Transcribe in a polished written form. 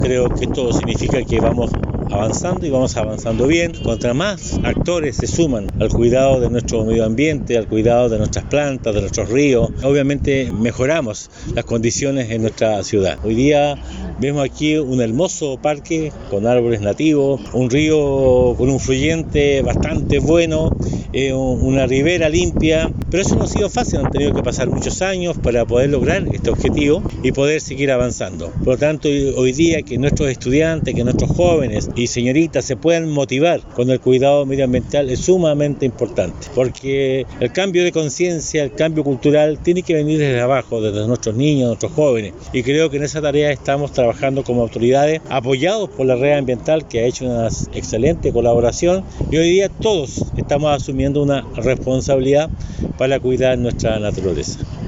Creo que esto significa que vamos avanzando y vamos avanzando bien. Contra más actores se suman al cuidado de nuestro medio ambiente, al cuidado de nuestras plantas, de nuestros ríos, obviamente mejoramos las condiciones en nuestra ciudad. Hoy día vemos aquí un hermoso parque con árboles nativos, un río con un fluyente bastante bueno, una ribera limpia, pero eso no ha sido fácil, han tenido que pasar muchos años para poder lograr este objetivo y poder seguir avanzando. Por lo tanto, hoy día que nuestros estudiantes, que nuestros jóvenes y señoritas se puedan motivar con el cuidado medioambiental es sumamente importante, porque el cambio de conciencia, el cambio cultural tiene que venir desde abajo, desde nuestros niños, nuestros jóvenes, y creo que en esa tarea estamos trabajando como autoridades, apoyados por la red ambiental que ha hecho una excelente colaboración, y hoy día todos estamos asumiendo una responsabilidad para cuidar nuestra naturaleza.